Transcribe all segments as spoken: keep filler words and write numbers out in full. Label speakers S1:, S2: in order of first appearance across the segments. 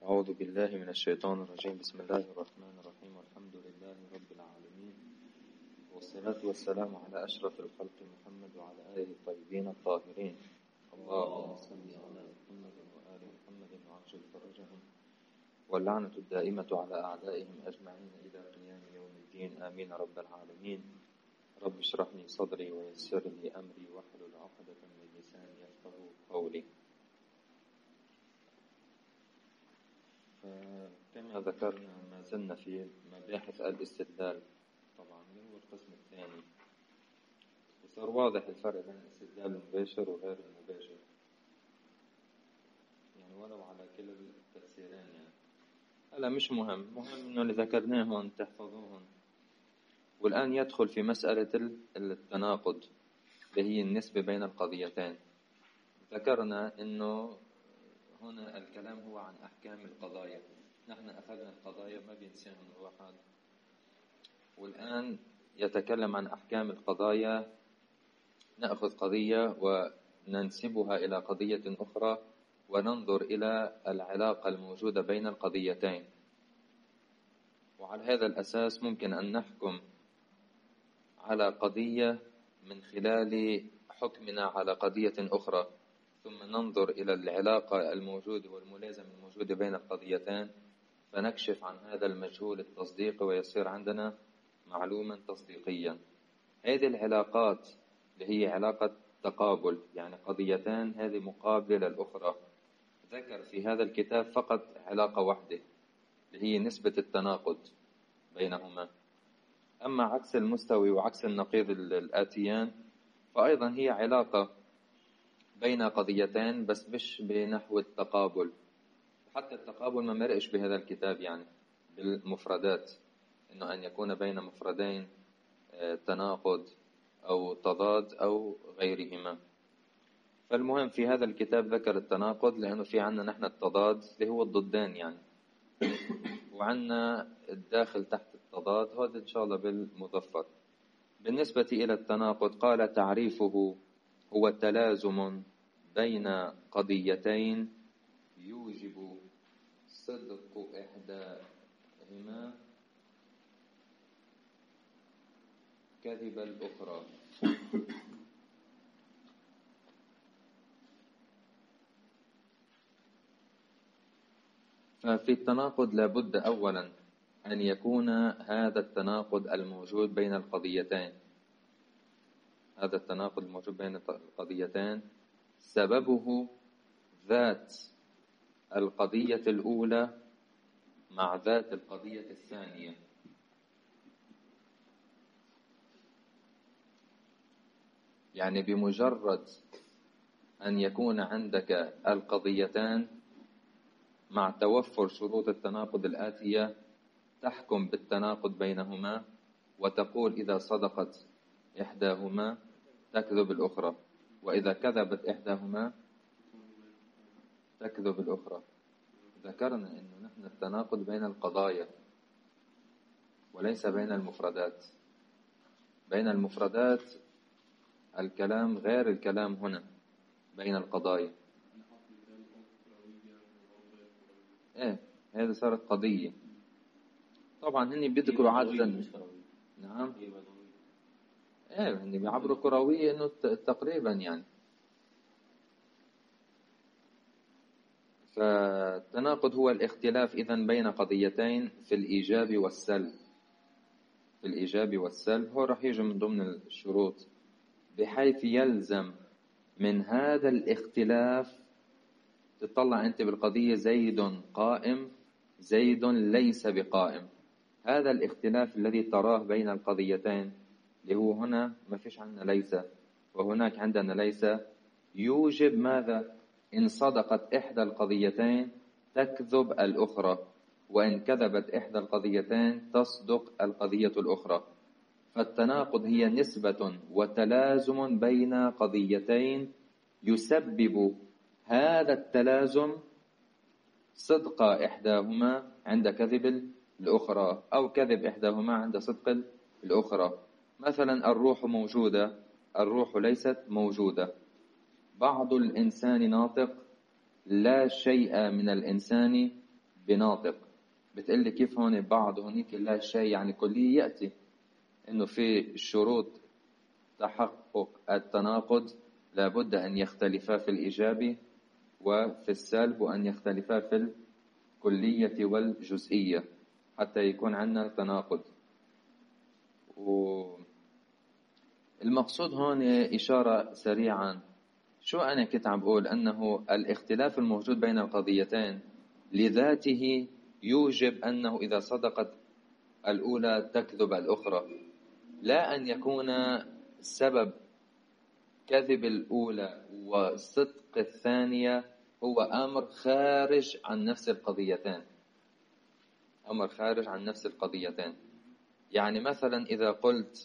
S1: أعوذ بالله من الشيطان الرجيم. بسم الله الرحمن الرحيم، والحمد لله رب العالمين، والصلاة والسلام على أشرف الخلق محمد وعلى آله الطيبين الطاهرين. اللهم صل على محمد وآل محمد وعجل فرجهم، واللعنة الدائمة على أعدائهم أجمعين إلى قيام يوم الدين، آمين رب العالمين. رب اشرح لي صدري ويسر لي أمري واحلل عقدة من لساني يفقهوا قولي. كما ذكرنا ما زلنا في مباحث الاستدلال، طبعا هو القسم الثاني، وصار واضح الفرق بين الاستدلال المباشر وغير المباشر، يعني ولو على كلا التفسيرين. يعني هلا مش مهم، مهم انه اللي ذكرناهم تحفظوهم. والآن يدخل في مسألة التناقض اللي هي النسبة بين القضيتين. ذكرنا انه هنا الكلام هو عن أحكام القضايا، نحن أخذنا القضايا ما بينساهم الواحد، والآن يتكلم عن أحكام القضايا. نأخذ قضية وننسبها إلى قضية أخرى وننظر إلى العلاقة الموجودة بين القضيتين، وعلى هذا الأساس ممكن أن نحكم على قضية من خلال حكمنا على قضية أخرى، ثم ننظر إلى العلاقة الموجودة والملازمة الموجودة بين القضيتين، فنكشف عن هذا المجهول التصديق ويصير عندنا معلوما تصديقيا. هذه العلاقات اللي هي علاقة تقابل، يعني قضيتان هذه مقابلة للأخرى. ذكر في هذا الكتاب فقط علاقة واحدة اللي هي نسبة التناقض بينهما. أما عكس المستوي وعكس النقيض الآتيان فأيضا هي علاقة بين قضيتين، بس مش بنحو التقابل. حتى التقابل ما مرقش بهذا الكتاب، يعني بالمفردات، إنه أن يكون بين مفردين تناقض أو تضاد أو غيرهما. فالمهم في هذا الكتاب ذكر التناقض لأنه في عنا نحن التضاد اللي هو الضدان يعني، وعنا الداخل تحت التضاد هذا إن شاء الله بالمظفر. بالنسبة إلى التناقض قال تعريفه هو تلازم بين قضيتين يوجب صدق إحداهما كذب الأخرى. ففي التناقض لابد أولا أن يكون هذا التناقض الموجود بين القضيتين هذا التناقض الموجود بين القضيتين سببه ذات القضية الأولى مع ذات القضية الثانية. يعني بمجرد أن يكون عندك القضيتان مع توفر شروط التناقض الآتية تحكم بالتناقض بينهما وتقول إذا صدقت إحداهما تكذب الأخرى، وإذا كذبت إحداهما تكذب الأخرى. ذكرنا أنه نحن التناقض بين القضايا وليس بين المفردات. بين المفردات الكلام غير الكلام هنا بين القضايا. ايه هذه صارت قضية. طبعا هني بيذكروا عادة. نعم ايه هني بيعبروا كروية انه تقريبا يعني. فالتناقض هو الاختلاف إذن بين قضيتين في الإيجاب والسلب. في الإيجاب والسلب هو راح يجي من ضمن الشروط، بحيث يلزم من هذا الاختلاف تطلع أنت بالقضية زيد قائم زيد ليس بقائم. هذا الاختلاف الذي تراه بين القضيتين اللي هو هنا ما فيش عندنا ليس وهناك عندنا ليس، يوجب ماذا؟ إن صدقت إحدى القضيتين تكذب الأخرى، وإن كذبت إحدى القضيتين تصدق القضية الأخرى. فالتناقض هي نسبة وتلازم بين قضيتين يسبب هذا التلازم صدق إحداهما عند كذب الأخرى، أو كذب إحداهما عند صدق الأخرى. مثلا الروح موجودة، الروح ليست موجودة. بعض الإنسان ناطق، لا شيء من الإنسان بناطق. بتقلي كيف هون بعض هونيك لا شيء يعني كلية، يأتي إنه في شروط تحقق التناقض لابد أن يختلفا في الإيجاب وفي السلب، وأن يختلفا في الكلية والجزئية حتى يكون عندنا تناقض. والمقصود هون إشارة سريعا، شو أنا كنت عم بقول؟ أنه الاختلاف الموجود بين القضيتين لذاته يوجب أنه إذا صدقت الأولى تكذب الأخرى، لا أن يكون سبب كذب الأولى وصدق الثانية هو أمر خارج عن نفس القضيتين، أمر خارج عن نفس القضيتين. يعني مثلا إذا قلت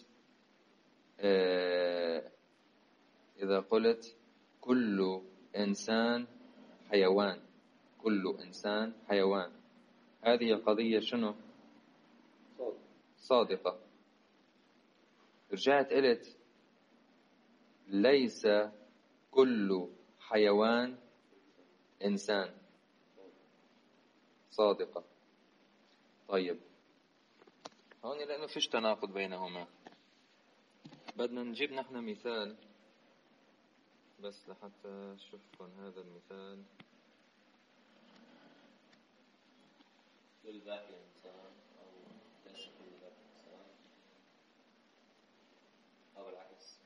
S1: إذا قلت كل إنسان حيوان، كل إنسان حيوان، هذه القضية شنو؟ صادقة. رجعت قلت ليس كل حيوان إنسان، صادقة. طيب هون لأنه فيش تناقض بينهما، بدنا نجيب نحن مثال بس لحتى أشوفكم هذا المثال.
S2: كل باقي إنسان أو ليس كل باقي إنسان أو العكس.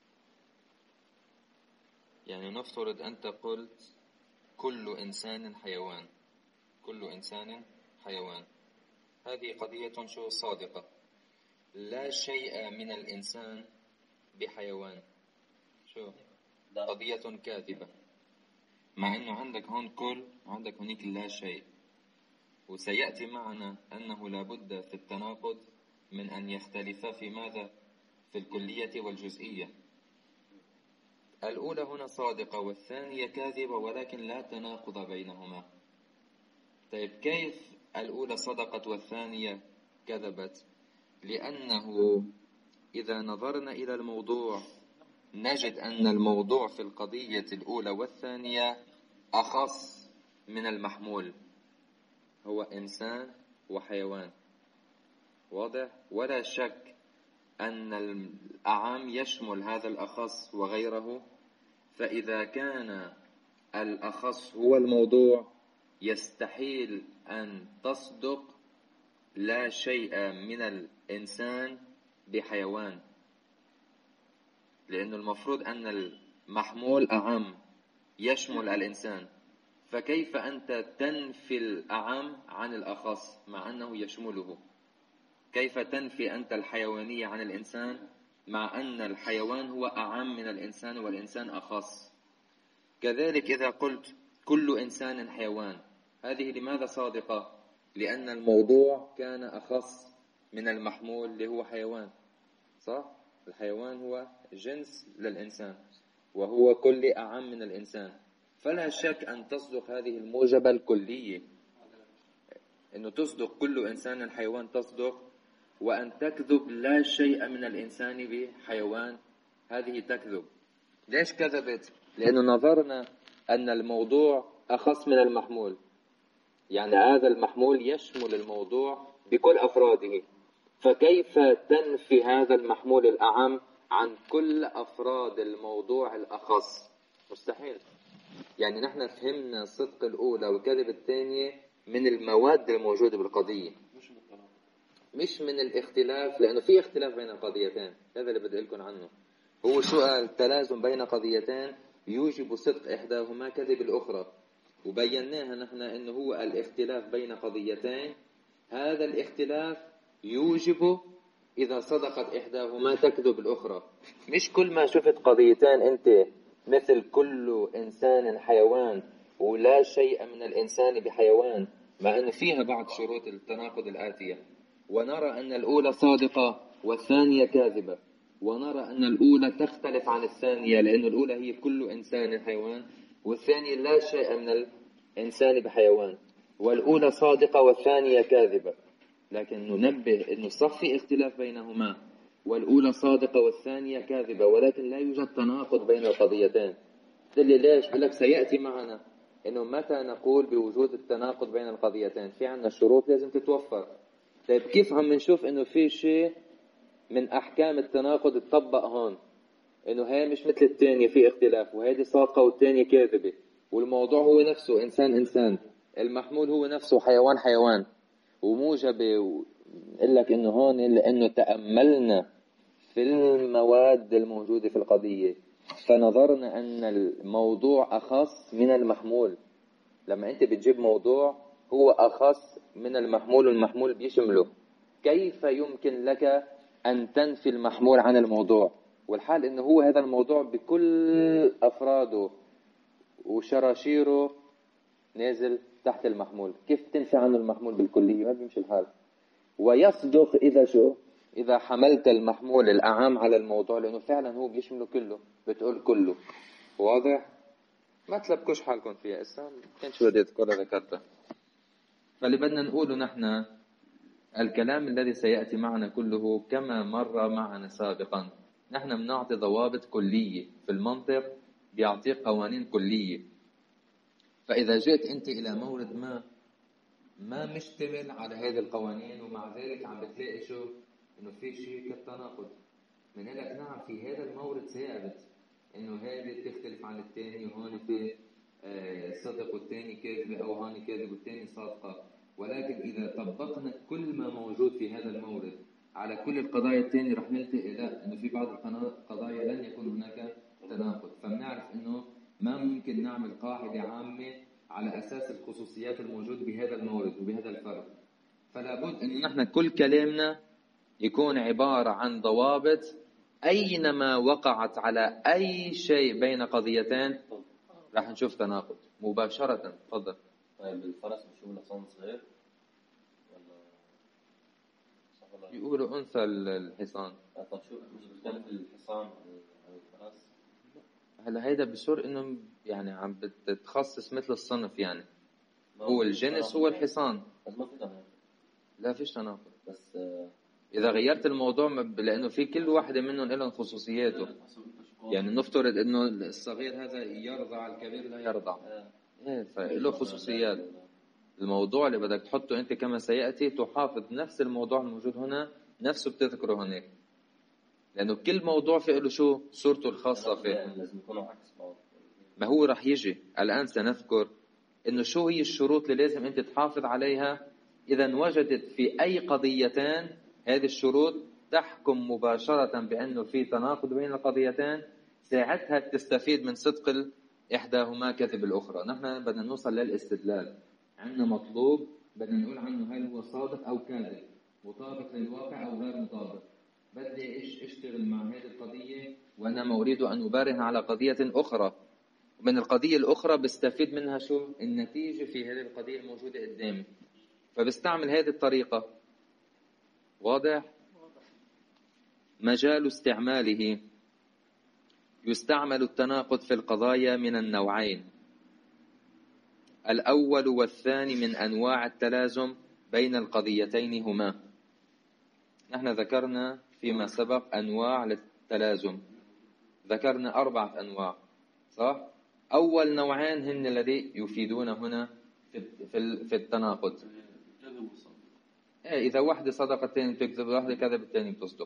S1: يعني نفترض أنت قلت كل إنسان حيوان، كل إنسان حيوان، هذه قضية شو؟ صادقة. لا شيء من الإنسان بحيوان، شو؟ قضية كاذبة، مع أنه عندك هون كل وعندك هناك لا شيء. وسيأتي معنا أنه لابد في التناقض من أن يختلفا في ماذا؟ في الكلية والجزئية. الأولى هنا صادقة والثانية كاذبة، ولكن لا تناقض بينهما. طيب كيف الأولى صدقت والثانية كذبت؟ لأنه إذا نظرنا إلى الموضوع نجد أن الموضوع في القضية الأولى والثانية أخص من المحمول، هو إنسان وحيوان، واضح؟ ولا شك أن الأعم يشمل هذا الأخص وغيره. فإذا كان الأخص هو الموضوع يستحيل أن تصدق لا شيء من الإنسان بحيوان، لأنه المفروض أن المحمول أعم يشمل الإنسان، فكيف أنت تنفي الأعم عن الأخص مع أنه يشمله؟ كيف تنفي أنت الحيوانية عن الإنسان مع أن الحيوان هو أعم من الإنسان والإنسان أخص؟ كذلك إذا قلت كل إنسان حيوان، هذه لماذا صادقة؟ لأن الموضوع كان أخص من المحمول اللي هو حيوان، صح؟ الحيوان هو جنس للإنسان وهو كل أعم من الإنسان، فلا شك أن تصدق هذه الموجبة الكلية، أنه تصدق كل إنسان حيوان تصدق، وأن تكذب لا شيء من الإنسان بحيوان هذه تكذب. ليش كذبت؟ لأنه نظرنا أن الموضوع أخص من المحمول، يعني هذا المحمول يشمل الموضوع بكل أفراده، فكيف تنفي هذا المحمول الأعم عن كل أفراد الموضوع الأخص؟ مستحيل. يعني نحن فهمنا صدق الأولى وكذب الثانية من المواد الموجودة بالقضية، مش من الاختلاف، لأنه في اختلاف بين القضيتين. هذا اللي بدي لكم عنه، هو سؤال تلازم بين قضيتين يوجب صدق إحداهما كذب الأخرى، وبيناها نحن أنه هو الاختلاف بين قضيتين، هذا الاختلاف يوجب إذا صدقت إحداهما تكذب الأخرى. مش كل ما شفت قضيتين أنت مثل كل إنسان حيوان ولا شيء من الإنسان بحيوان، مع أن فيها بعض شروط التناقض الآتية، ونرى أن الأولى صادقة والثانية كاذبة، ونرى أن الأولى تختلف عن الثانية لأن الأولى هي كل إنسان حيوان والثانية لا شيء من الإنسان بحيوان، والأولى صادقة والثانية كاذبة. لكن ننبه أنه صح في اختلاف بينهما، والأولى صادقة والثانية كاذبة، ولكن لا يوجد تناقض بين القضيتين. تقول لي ليش؟ بقول لك سيأتي معنا إنه متى نقول بوجود التناقض بين القضيتين؟ في عنا شروط لازم تتوفر. طيب كيف عم نشوف إنه في شيء من أحكام التناقض تطبق هون؟ إنه هي مش مثل الثانية في اختلاف، وهيدي صادقة والثانية كاذبة، والموضوع هو نفسه إنسان إنسان، المحمول هو نفسه حيوان حيوان، وموجبة. وقال لك إنه هون لأنه تأملنا في المواد الموجودة في القضية فنظرنا أن الموضوع أخص من المحمول. لما أنت بتجيب موضوع هو أخص من المحمول والمحمول بيشمله، كيف يمكن لك أن تنفي المحمول عن الموضوع؟ والحال إنه هو هذا الموضوع بكل أفراده وشراشيره نازل تحت المحمول، كيف تنفي عنه المحمول بالكلية؟ ما بيمشي الحال. ويصدق إذا شو؟ إذا حملت المحمول الأعام على الموضوع، لأنه فعلا هو بيشمله كله، بتقول كله. واضح؟ ما تلبكوش حالكم فيها إسا، كان شو بدي أذكرها ذكرتها. فاللي بدنا نقوله نحن الكلام الذي سيأتي معنا كله كما مر معنا سابقا. نحن بنعطي ضوابط كلية في المنطق، بيعطيك قوانين كلية. فإذا جئت أنت إلى مورد ما ما مشتمل على هذه القوانين ومع ذلك عم بتلاقي شو؟ إنه في شيء كالتناقض، من لك نعم في هذا المورد ثابت إنه هذه تختلف عن الثاني، وهون في صدق والثاني كاذب، أو هون كاذب والثاني صادقة. ولكن إذا طبقنا كل ما موجود في هذا المورد على كل القضايا الثانية رح نلتقي إلى إنه في بعض القضايا لن يكون هناك تناقض. فبنعرف إنه ما ممكن نعمل قاعدة عامة على أساس الخصوصيات الموجودة بهذا المورد وبهذا الفرق. فلا بد إنه نحن كل كلامنا يكون عبارة عن ضوابط، أينما وقعت على أي شيء بين قضيتين راح نشوف تناقض مباشرة. تفضل.
S2: طيب الفرس بشوف الحصان صغير ولا صح ولا؟
S1: يقولوا أنثى الحصان.
S2: طب شو مش بتختلف الحصان عن الفرس؟
S1: هلا هيدا بصير إنه يعني عم بتتخصص مثل الصنف، يعني هو الجنس هو الحصان،
S2: بس ما في تناقض.
S1: لا فيش تناقض،
S2: بس
S1: إذا غيرت الموضوع، لأنه في كل واحدة منهم لهم خصوصياته. يعني نفترض إنه الصغير هذا يرضع، الكبير لا يرضع، إيه فله خصوصيات. الموضوع اللي بدك تحطه أنت كما سيأتي تحافظ نفس الموضوع الموجود هنا نفسه بتذكره هناك، لأنه كل موضوع فيه له شو صورته الخاصة فيه.
S2: لازم يكونوا عكس بعض.
S1: ما هو رح يجي الآن سنذكر إنه شو هي الشروط اللي لازم أنت تحافظ عليها. إذا وجدت في أي قضيتين هذه الشروط تحكم مباشرة بأنه في تناقض بين القضيتين، ساعتها تستفيد من صدق إحداهما كذب الأخرى. نحن بدنا نوصل للاستدلال، عندنا مطلوب بدنا نقول عنه هل هو صادق أو كاذب، مطابق للواقع أو غير مطابق. بدي إيش أشتغل مع هذه القضية وأنا أريد أن أبرهن على قضية أخرى، ومن القضية الأخرى بستفيد منها شو النتيجة في هذه القضية الموجودة قدامي، فبستعمل هذه الطريقة. واضح؟ مجال استعماله: يستعمل التناقض في القضايا من النوعين. الأول والثاني من أنواع التلازم بين القضيتين هما. نحن ذكرنا فيما سبق أنواع للتلازم، ذكرنا أربعة أنواع، صح؟ أول نوعين هن الذي يفيدون هنا في في التناقض. إيه، إذا واحدة صدقت الثاني بتكذب، واحدة كذبت الثاني بتصدق.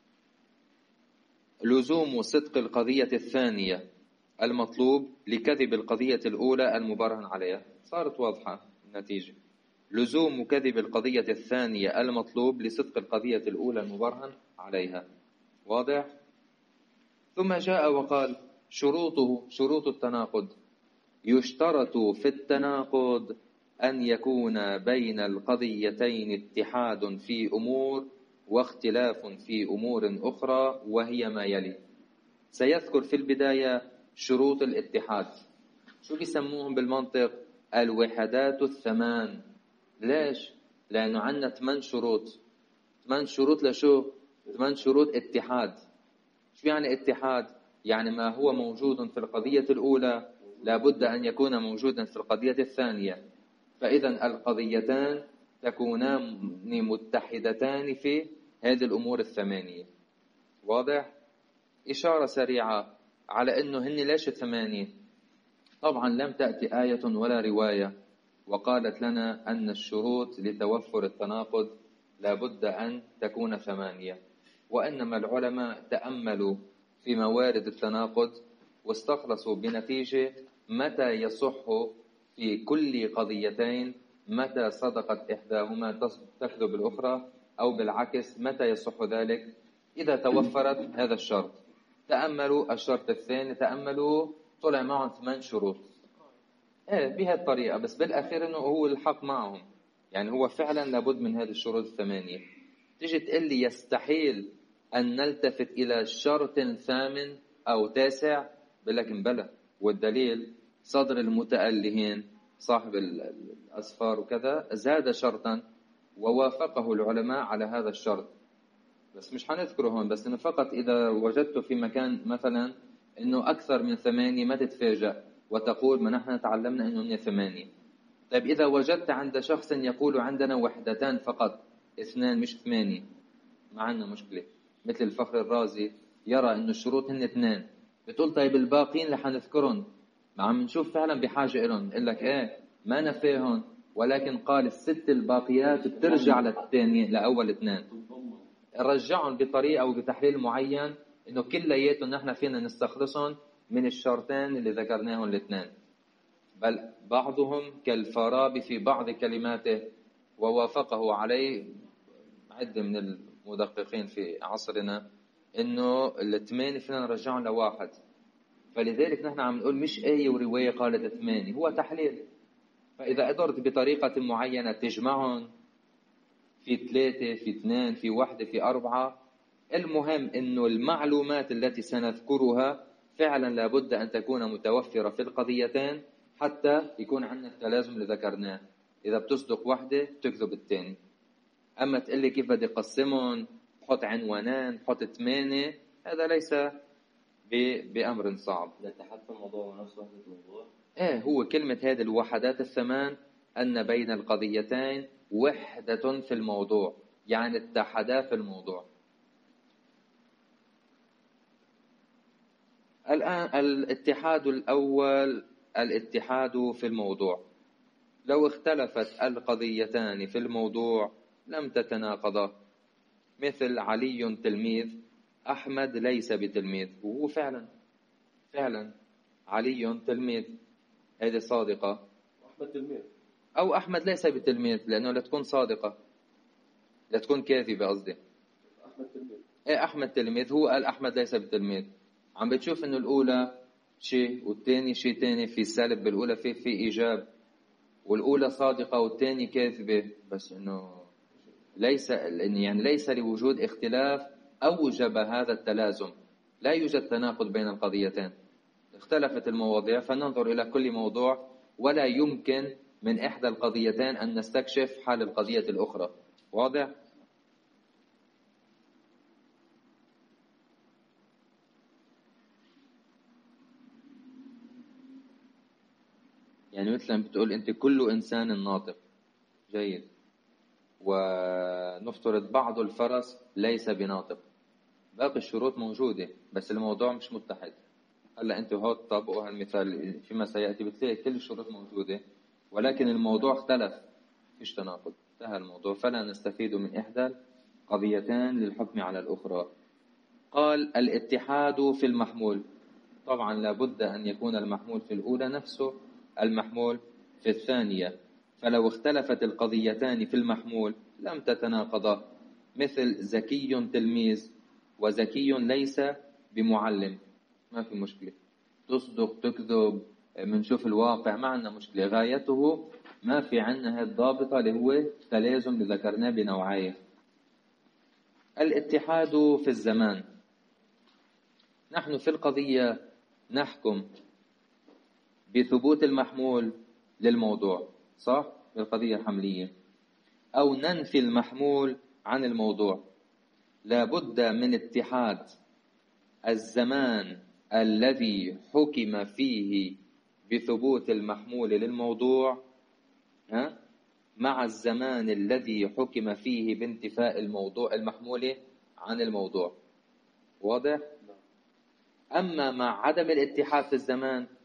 S1: لزوم صدق القضية الثانية المطلوب لكذب القضية الأولى المبرهن عليها. صارت واضحة النتيجة. لزوم كذب القضية الثانية المطلوب لصدق القضية الأولى المبرهن عليها. واضح؟ ثم جاء وقال: شروطه، شروط التناقض: يشترط في التناقض أن يكون بين القضيتين اتحاد في أمور واختلاف في أمور أخرى، وهي ما يلي. سيذكر في البداية شروط الاتحاد. شو بيسموهم بالمنطق؟ الوحدات الثمان. ليش؟ لأنه عندنا ثمان شروط. ثمان شروط لشو؟ ثمان شروط اتحاد. شو يعني اتحاد؟ يعني ما هو موجود في القضية الأولى لابد أن يكون موجودا في القضية الثانية، فإذا القضيتان تكونان متحدتان في هذه الأمور الثمانية. واضح؟ إشارة سريعة على أنه هن ليش ثمانية. طبعا لم تأتي آية ولا رواية وقالت لنا أن الشروط لتوفر التناقض لابد أن تكون ثمانية، وإنما العلماء تأملوا في موارد التناقض واستخلصوا بنتيجة متى يصح في كل قضيتين، متى صدقت إحداهما تكذب الأخرى، أو بالعكس متى يصح ذلك إذا توفرت هذا الشرط. تأملوا الشرط الثاني، تأملوا طلع معهم ثمان شروط. ايه بهذه الطريقة، بس بالأخير إنه هو الحق معهم، يعني هو فعلا لابد من هذه الشروط الثمانية. تيجي تقول لي يستحيل أن نلتفت إلى شرط ثامن أو تاسع، بقول لك بلى، والدليل صدر المتألهين صاحب الأسفار وكذا زاد شرطا ووافقه العلماء على هذا الشرط، بس مش هنذكره هون، بس إنه فقط إذا وجدته في مكان مثلا إنه أكثر من ثمانية ما تتفاجأ وتقول ما نحن تعلمنا إنه من ثمانية. طيب إذا وجدت عند شخص يقول عندنا وحدتان فقط، اثنان مش ثمانية، ما عندنا مشكلة. مثل الفخر الرازي يرى إنه الشروط هن اثنان، بتقول طيب الباقين اللي حنذكرهم ما عم نشوف فعلا بحاجة إلهم، يقول لك إيه ما نفيهم، ولكن قال الست الباقيات بترجع للثانية لأول اثنان، رجعهم بطريقة أو بتحليل معين إنه كلياتهم نحن فينا نستخلصهم من الشرطين اللي ذكرناهم الاثنين. بل بعضهم كالفارابي في بعض كلماته ووافقه عليه عدة من المدققين في عصرنا إنه الثمانية فينا نرجعهم لواحد. فلذلك نحن عم نقول مش آية ورواية قالت ثمانية، هو تحليل. فإذا قدرت بطريقة معينة تجمعهم في ثلاثة في اثنين في واحدة في أربعة، المهم إنه المعلومات التي سنذكرها فعلا لابد أن تكون متوفرة في القضيتين حتى يكون عندنا التلازم اللي ذكرناه. إذا بتصدق واحدة تكذب الثاني. أما تقول لي كيف بدي أقسمهم، حط عنوانان، حط ثمانية، هذا ليس بأمر صعب.
S2: الاتحاد في الموضوع ونفس وحدة الموضوع.
S1: إيه هو كلمة هذه الوحدات الثمان أن بين القضيتين وحدة في الموضوع، يعني اتحدا في الموضوع. الآن الاتحاد الأول الاتحاد في الموضوع. لو اختلفت القضيتان في الموضوع لم تتناقضا، مثل علي تلميذ أحمد ليس بتلميذ، وهو فعلا فعلا علي تلميذ، هذه صادقة.
S2: أحمد تلميذ
S1: أو أحمد ليس بتلميذ، لأنه لا تكون صادقة لا تكون كاذبة قصدي.
S2: أحمد تلميذ
S1: إيه أحمد تلميذ، هو قال أحمد ليس بتلميذ. عم بتشوف إنه الأولى شيء والثاني شيء تاني، في سالب بالأولى في في إيجاب، والأولى صادقة والثاني كاذبة، بس إنه ليس يعني ليس لوجود اختلاف أوجب هذا التلازم. لا يوجد تناقض بين القضيتين، اختلفت المواضيع فننظر إلى كل موضوع، ولا يمكن من إحدى القضيتين أن نستكشف حال القضية الأخرى. واضح؟ يعني مثلا بتقول أنت كل إنسان ناطق، جيد، ونفترض بعض الفرس ليس بناطق، باقي الشروط موجودة بس الموضوع مش متحد. هلا أنت هو طبقوا هالمثال فيما سيأتي بتلاقي كل الشروط موجودة ولكن الموضوع اختلف، فيش تناقض، انتهى الموضوع، فلا نستفيد من إحدى قضيتين للحكم على الأخرى. قال الاتحاد في المحمول. طبعا لابد أن يكون المحمول في الأولى نفسه المحمول في الثانية، فلو اختلفت القضيتان في المحمول لم تتناقضا، مثل زكي تلميذ وزكي ليس بمعلم، ما في مشكلة، تصدق تكذب منشوف الواقع ما عندنا مشكلة، غايته ما في عندنا الضابطة اللي هو تلازم اللي ذكرناه بنوعين. الاتحاد في الزمان. نحن في القضية نحكم بثبوت المحمول للموضوع، صح؟ بالقضية الحملية، أو ننفي المحمول عن الموضوع. لابد من اتحاد الزمان الذي حكم فيه بثبوت المحمول للموضوع ها مع الزمان الذي حكم فيه بانتفاء الموضوع المحمول عن الموضوع. واضح؟ أما مع عدم الاتحاد في الزمان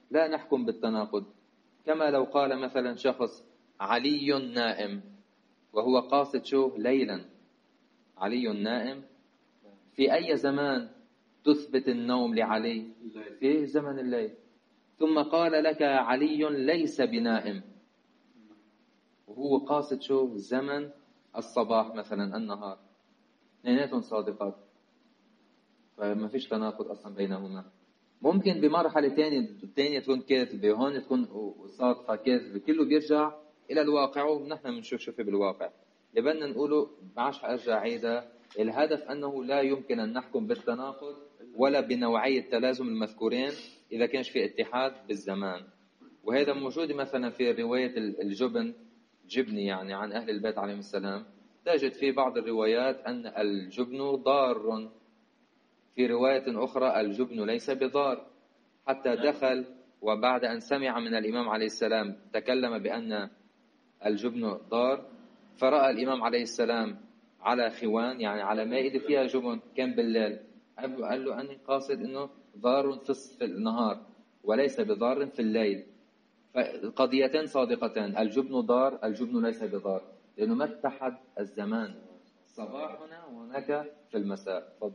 S1: لا نحكم بالتناقض. كما لو قال مثلا شخص علي نائم، وهو قاصد شو؟ ليلا. علي نائم، في أي زمان تثبت النوم لعلي؟ في زمن الليل. ثم قال لك علي ليس بنائم، وهو قاصد شو؟ زمن الصباح مثلا، النهار. اثنيناتهم صادقات، فما فيش تناقض أصلا بينهما. ممكن بمرحلة تانية تانية تكون كاذبة، هون تكون صادقة كاذبة، كله بيرجع إلى الواقع، ونحن بنشوف شو في بالواقع. اللي بدنا نقوله، معاش أرجع عيدا، الهدف أنه لا يمكن أن نحكم بالتناقض ولا بنوعية التلازم المذكورين إذا كانش في اتحاد بالزمان. وهذا موجود مثلا في رواية الجبن، جبني يعني، عن أهل البيت عليهم السلام. تجد في بعض الروايات أن الجبن ضار، في رواية أخرى الجبن ليس بضار، حتى دخل وبعد أن سمع من الإمام عليه السلام تكلم بأن الجبن ضار، فرأى الإمام عليه السلام على خوان، يعني على مائدة فيها جبن، كان بالليل، قال له أني قاصد أنه ضار في النهار وليس بضار في الليل. فالقضيتين صادقتان، الجبن ضار، الجبن ليس بضار، لأنه ما اتحد الزمان، صباح هنا وهناك في المساء. فضل.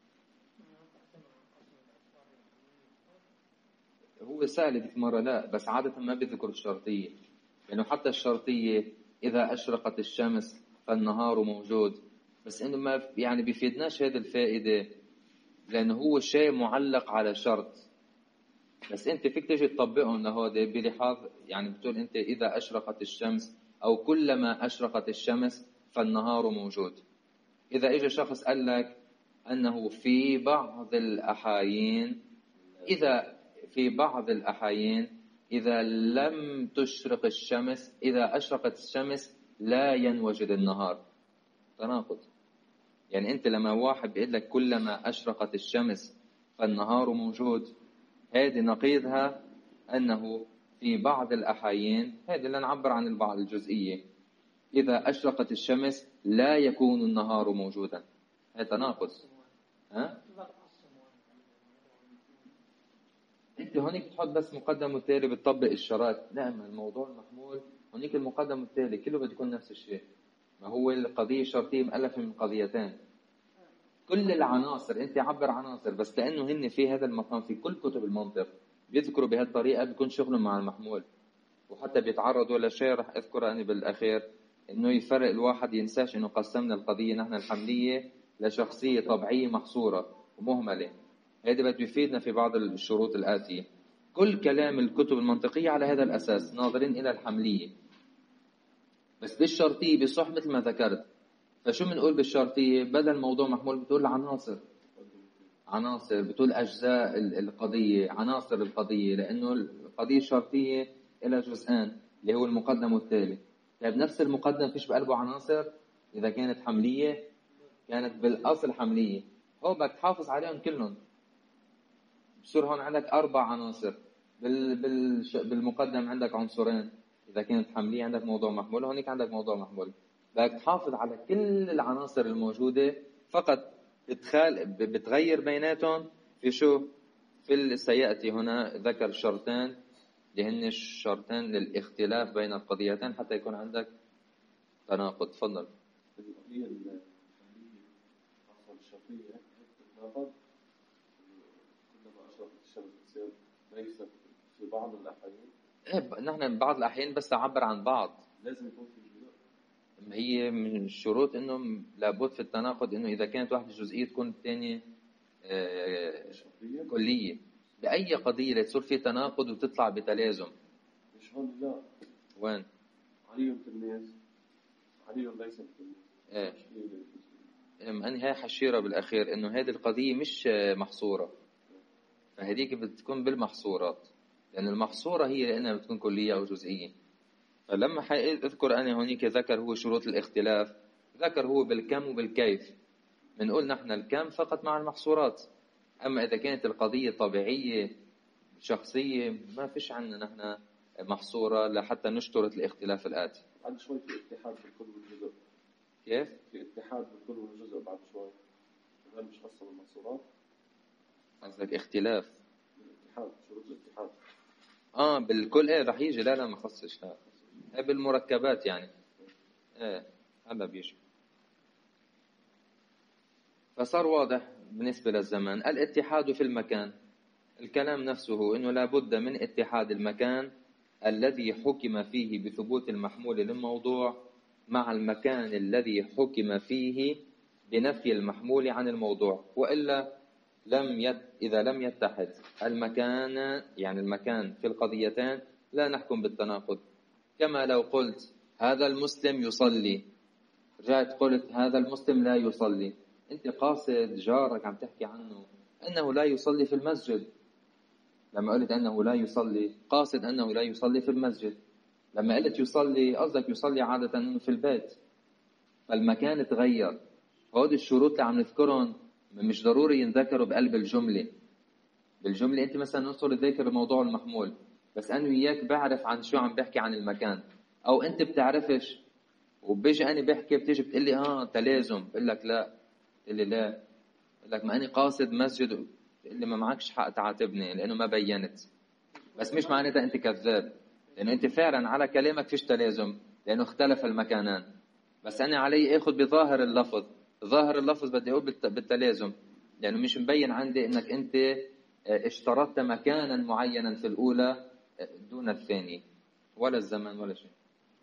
S1: هو سأل ذيك مرة لا، بس عادة ما بيذكر الشرطية، لأنه يعني حتى الشرطية إذا أشرقت الشمس فالنهار موجود، بس إنه ما يعني بيفيدناش هذه الفائدة، لأنه هو شيء معلق على شرط. بس أنت فيك تجي تطبقهم لهذا بلحاظ، يعني بتقول أنت إذا أشرقت الشمس أو كلما أشرقت الشمس فالنهار موجود. إذا إجا شخص قال لك أنه في بعض الأحايين، إذا في بعض الأحايين إذا لم تشرق الشمس، إذا أشرقت الشمس لا ينوجد النهار، تناقض. يعني أنت لما واحد بيقول لك كلما أشرقت الشمس فالنهار موجود، هذه نقيضها أنه في بعض الأحايين، هذه اللي نعبر عن البعض الجزئية، إذا أشرقت الشمس لا يكون النهار موجودا، هذا تناقض. ها؟ انت هونيك بتحط بس مقدم والتالي بتطبق الشرائط. لا، ما الموضوع المحمول هونيك المقدم والتالي كله بده يكون نفس الشيء. ما هو القضيه الشرطيه مؤلفه من قضيتين، كل العناصر انت عبر عناصر، بس لانه هن في هذا المقام في كل كتب المنطق بيذكروا بهالطريقه، بيكون شغلهم مع المحمول. وحتى بيتعرضوا لشيء رح اذكره انا بالاخير، انه يفرق الواحد، ينساش انه قسمنا القضيه نحن الحمليه لشخصيه طبيعيه محصوره ومهمله. هذا بده يفيدنا في بعض الشروط الآتية. كل كلام الكتب المنطقية على هذا الأساس، ناظرين إلى الحملية. بس بالشرطية بصح مثل ما ذكرت، فشو بنقول بالشرطية؟ بدل موضوع محمول بتقول عناصر، عناصر بتقول أجزاء القضية، عناصر القضية، لأنه القضية الشرطية إلى جزئان اللي هو المقدم والتالي. طيب نفس المقدم فيش بقلبه عناصر؟ إذا كانت حملية كانت بالأصل حملية، هو بدك تحافظ عليهم كلهم. بصير هون عندك أربع عناصر، بال بال بالمقدم عندك عنصرين، إذا كانت حملية عندك موضوع محمول، هونيك عندك موضوع محمول. بدك تحافظ على كل العناصر الموجودة، فقط بتخال بتغير بيناتهم في شو؟ في اللي سيأتي هنا ذكر شرطين اللي هن الشرطين للاختلاف بين القضيتين حتى يكون عندك تناقض. تفضل.
S3: القضية الحملية أصل الشرطية تتناقض، ليس في بعض الأحيان.
S1: إيه، نحن بعض الأحيان بس أعبر عن بعض،
S3: لازم يكون في جزء.
S1: هي من الشروط إنه لابد في التناقض إنه إذا كانت واحدة جزئية تكون الثانية آه كلية. بأي قضية لتصير في تناقض وتطلع بتلازم.
S3: مش هون لا.
S1: وين؟
S3: علي تلميذ، علي ليس تلميذ.
S1: إيه. أني هاي حشيرة بالأخير إنه هذه القضية مش محصورة، فهديك بتكون بالمحصورات، لأن المحصورة هي لأنها بتكون كلية أو جزئية. فلما أذكر أنا هونيك ذكر هو شروط الاختلاف، ذكر هو بالكم وبالكيف. بنقول نحن الكم فقط مع المحصورات، أما إذا كانت القضية طبيعية شخصية ما فيش عنا نحن محصورة لحتى نشترط الاختلاف الآتي.
S3: بعد شوي في اتحاد بالكل والجزء.
S1: كيف؟
S3: في اتحاد بالكل والجزء بعد شوي، هل مش خاصة بالمحصورات؟
S1: قصدك اختلاف؟
S3: الاتحاد، شروط الاتحاد.
S1: اه بالكل ايه رح يجي. لا لا ما خصش، لا هي بالمركبات يعني. ايه هذا بيجي. فصار واضح بالنسبة للزمان الاتحاد في المكان. الكلام نفسه انه لابد من اتحاد المكان الذي حكم فيه بثبوت المحمول للموضوع مع المكان الذي حكم فيه بنفي المحمول عن الموضوع، وإلا لم يت... إذا لم يتحد المكان يعني المكان في القضيتين لا نحكم بالتناقض. كما لو قلت هذا المسلم يصلي، رجعت قلت هذا المسلم لا يصلي، أنت قاصد جارك عم تحكي عنه أنه لا يصلي في المسجد. لما قلت أنه لا يصلي قاصد أنه لا يصلي في المسجد. لما قلت يصلي قصدك يصلي عادة أنه في البيت. فالمكان تغير. هذه الشروط اللي عم نذكرهم مش ضروري ينذكروا بقلب الجملة. بالجملة أنت مثلا نصر تذكر موضوع المحمول، بس أنا وياك بعرف عن شو عم بحكي عن المكان، أو أنت بتعرفش وبيجي أنا بحكي بتيجي بتقول لي آه تلازم، بقول لك لا، بتقول لي لا، بقول لك ما أنا قاصد مسجد، بتقول لي ما معكش حق تعاتبني لأنه ما بينت. بس مش معناتها أنت كذاب، لأنه أنت فعلا على كلامك فيش تلازم لأنه اختلف المكانان، بس أنا علي أخذ بظاهر اللفظ. ظاهر اللفظ بدي أقول بالتلازم، لأنه مش مبين عندي إنك أنت اشترطت مكانا معينا في الأولى دون الثاني، ولا الزمن ولا شيء.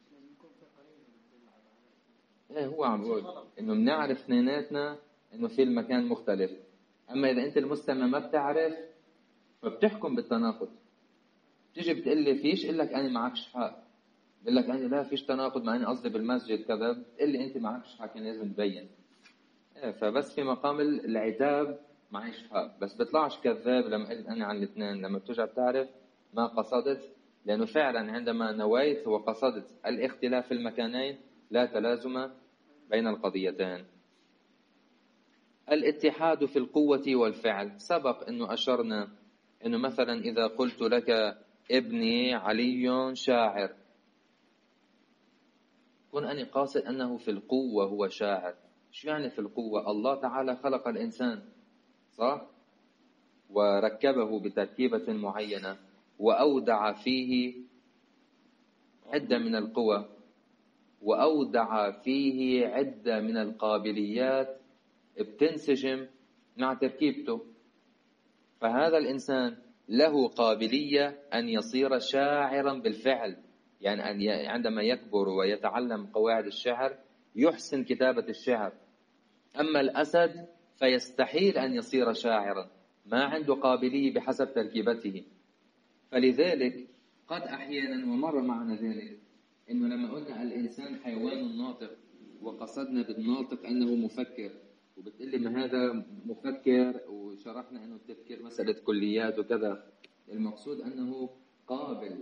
S1: ايه هو عم بقول إنه بنعرف اثنيناتنا إنه في المكان مختلف. أما إذا أنت المستمع ما بتعرف فبتحكم بالتناقض. تيجي بتقول لي فيش، إقول لك أنا معكش حق، بقول لك أنا لا فيش تناقض، ما أنا قصدي بالمسجد كذا، بتقول لي أنت معكش حق، يعني لازم تبين. إيه فبس في مقام العتاب معيش حق، بس بطلعش كذاب لما قلت أنا عن الاثنين. لما بترجع بتعرف ما قصدت، لأنه فعلا عندما نويت وقصدت الاختلاف في المكانين لا تلازم بين القضيتين. الاتحاد في القوة والفعل. سبق أنه أشرنا أنه مثلا إذا قلت لك ابني علي شاعر، كن أنا قاصد أنه في القوة هو شاعر. شو يعني في القوة؟ الله تعالى خلق الإنسان صح؟ وركبه بتركيبة معينة وأودع فيه عدة من القوى، وأودع فيه عدة من القابليات بتنسجم مع تركيبته. فهذا الإنسان له قابلية أن يصير شاعرا بالفعل، يعني أن عندما يكبر ويتعلم قواعد الشعر يحسن كتابة الشعر. أما الأسد فيستحيل أن يصير شاعرا، ما عنده قابلية بحسب تركيبته. فلذلك قد أحيانا ومر معنا ذلك إنه لما قلنا الإنسان حيوان ناطق وقصدنا بالناطق أنه مفكر، وبتقلي ما هذا مفكر، وشرحنا أنه التفكير مسألة كليات وكذا، المقصود أنه قابل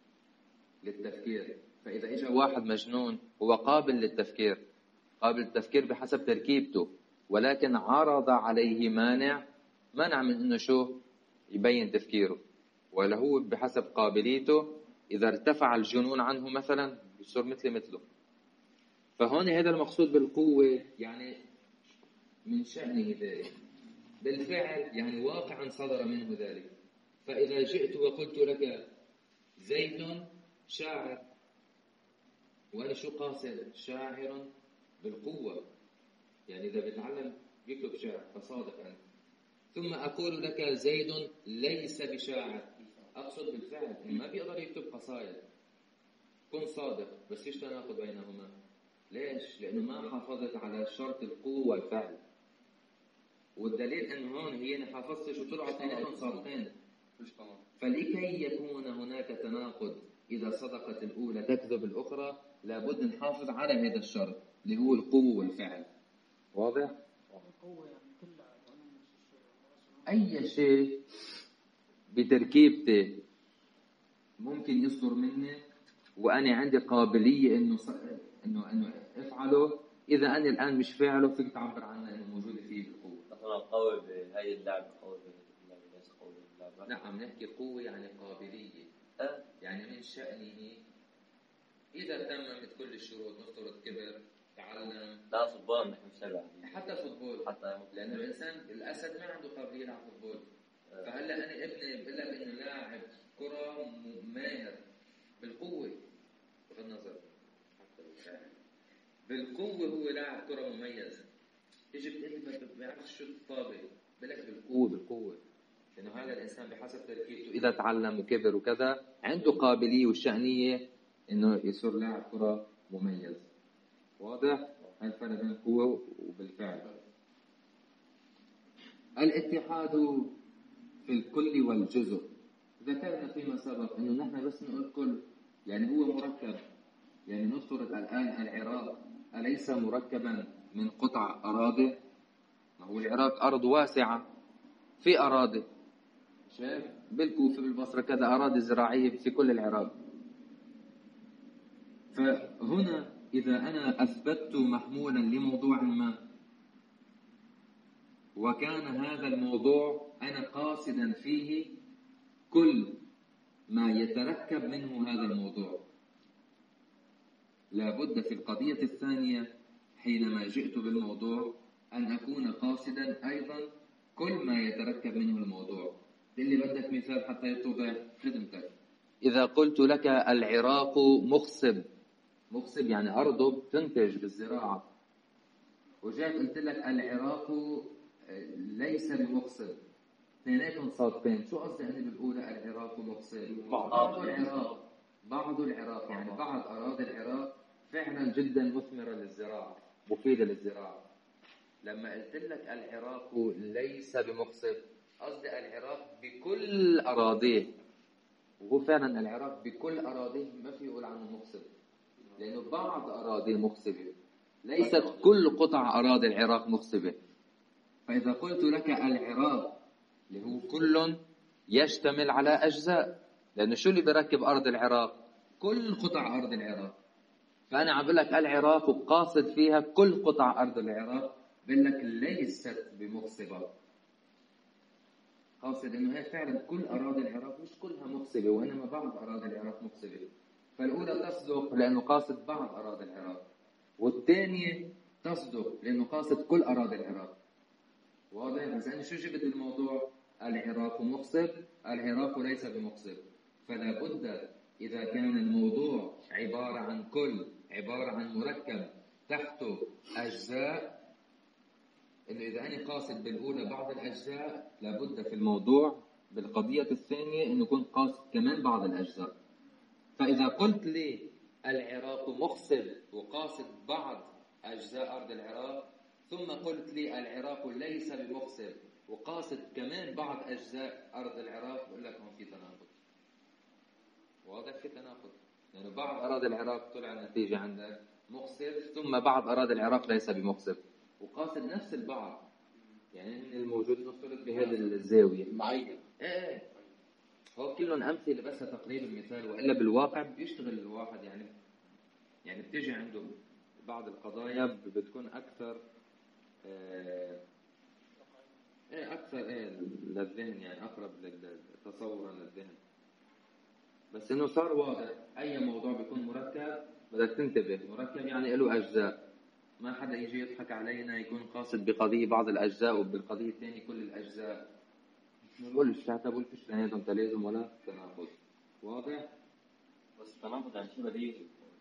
S1: للتفكير. فإذا إجا واحد مجنون هو قابل للتفكير، قابل للتفكير بحسب تركيبته، ولكن عرض عليه مانع منع من أنه شو يبين تفكيره، ولا هو بحسب قابليته إذا ارتفع الجنون عنه مثلا يصير مثل مثله. فهون هذا المقصود بالقوة، يعني من شأنه ذلك بالفعل، يعني واقعا صدر منه ذلك. فإذا جئت وقلت لك زيد شاعر، وأنا شو قاصد؟ شاعر بالقوة، يعني إذا بتعلم يكتب شعر فصادق أنت. ثم أقول لك زيد ليس بشاعر، أقصد بالفعل ما بيقدر يكتب قصائد. كن صادق، بس فيش تناقض بينهما. ليش؟ لأنه ما حافظت على شرط القوة والفعل. والدليل أنه هون هي أنا حافظتش وطلعت اثنين صادقين. فلكي يكون هناك تناقض إذا صدقت الأولى تكذب الأخرى لابد نحافظ على هذا الشرط اللي هو القوة والفعل. واضح؟ أي شيء بتركيبته ممكن يصدر مني وأنا عندي قابلية إنه إنه إنه أفعله، إذا أنا الآن مش فاعله فيك تعبر عنه إنه موجود فيه القوة.
S2: مثلا قوي بهاي اللعبة، قوي بهاي اللعبة، ليس قوي باللعبة.
S1: نعم نحكي قوة يعني قابلية،
S2: أه؟
S1: يعني من شأنه إذا تممت كل الشروط، نفترض كبر تعلم.
S2: لا فوتبول نحن سبعة.
S1: حتى فوتبول،
S2: حتى
S1: لأن الإنسان الأسد ما عنده قابلية على فوتبول. فهلا أنا ابني بقول لك إنه لاعب كرة ماهر بالقوة بغض النظر حتى بالفعل بالقوة، هو لاعب كرة مميز. تيجي بتقول لي ما بيعرفش شو الطابة، بلك بالقوة بالقوة، لأنه هذا الإنسان بحسب تركيبته إذا تعلم وكبر وكذا عنده قابلية والشأنية إنه يصير لاعب كرة مميز. واضح؟ هاي الفرق بين القوة وبالفعل. الاتحاد في الكل والجزء، ذكرنا فيما سبق إنه نحن بس نقول كل يعني هو مركب. يعني نفترض الآن العراق أليس مركبا من قطع أراضي؟ ما هو العراق أرض واسعة، في أراضي شايف بالكوفة بالبصرة كذا أراضي زراعية في كل العراق. فهنا إذا أنا أثبتت محمولا لموضوع ما وكان هذا الموضوع أنا قاصدا فيه كل ما يتركب منه هذا الموضوع، لابد في القضية الثانية حينما جئت بالموضوع أن أكون قاصدا أيضا كل ما يتركب منه الموضوع. اللي بدك مثال حتى يتضح خدمتك. إذا قلت لك العراق مخصب، مخصب يعني أرضه تنتج بالزراعة، وجاءت قلت لك العراق ليس بمخصب، اثنيناتهم صادقين. شو قصدي أنا بالأولى العراق مخصب؟ بعض العراق بعض العراق يعني بعض أراضي العراق فعلا جدا مثمرة للزراعة، مفيدة للزراعة. لما قلت لك العراق ليس بمخصب، قصدي العراق بكل أراضيه، وهو فعلا العراق بكل أراضيه ما في يقول عنه مخصب، لأنه بعض أراضيه مخصبة، ليست كل قطع أراضي العراق مخصبة. فإذا قلت لك العراق اللي هو كل يشتمل على أجزاء، لأنه شو اللي بركب أرض العراق؟ كل قطع أرض العراق. فأنا عم بقول لك العراق وقاصد فيها كل قطع أرض العراق، بقول لك ليست بمخصبة، قاصد إنه هي فعلا كل أراضي العراق مش كلها مخصبة، وإنما بعض أراضي العراق مخصبة. فالأولى تصدق لأنه قاصد بعض أراضي العراق، والثانية تصدق لأنه قاصد كل أراضي العراق. واضح؟ بس أنا شو جبت الموضوع؟ العراق مخصب، العراق ليس بمخصب. فلا بد إذا كان الموضوع عبارة عن كل، عبارة عن مركب تحته أجزاء، إنه إذا أنا قاصد بالأولى بعض الأجزاء، لابد في الموضوع بالقضية الثانية إنه يكون قاصد كمان بعض الأجزاء. فإذا قلت لي العراق مخصب وقاصد بعض أجزاء أرض العراق، ثم قلت لي العراق ليس بمخصب وقاصد كمان بعض أجزاء أرض العراق، بقول لك هون في تناقض. واضح؟ في تناقض، يعني بعض أراضي العراق طلع النتيجة عندك مخصب، ثم بعض أراضي العراق ليس بمخصب وقاصد نفس البعض. يعني الموجود نفترض بهذه الزاوية
S2: معين.
S1: ايه ايه هو كلهم أمثلة بس تقريب المثال، وإلا بالواقع بيشتغل الواحد. يعني يعني بتيجي عنده بعض القضايا بتكون أكثر ايه أكثر ايه للذهن، يعني أقرب تصورا للذهن. بس إنه صار واضح أي موضوع بيكون مركب بدك تنتبه. مركب يعني له أجزاء، ما حدا يجي يضحك علينا يكون قاصد بقضية بعض الأجزاء وبالقضية الثانية كل الأجزاء. ما بقولش تعتبر فيش بيناتهم تلازم ولا تناقض. واضح؟
S2: بس التناقض يعني شيء بديهي.